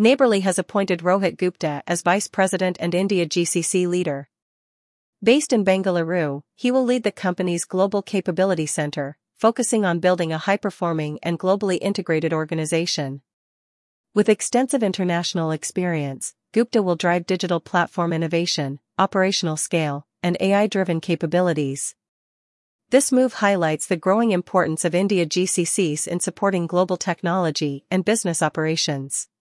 Neighbourly has appointed Rohit Gupta as Vice President and India GCC leader. Based in Bengaluru, he will lead the company's Global Capability Center, focusing on building a high-performing and globally integrated organization. With extensive international experience, Gupta will drive digital platform innovation, operational scale, and AI-driven capabilities. This move highlights the growing importance of India GCCs in supporting global technology and business operations.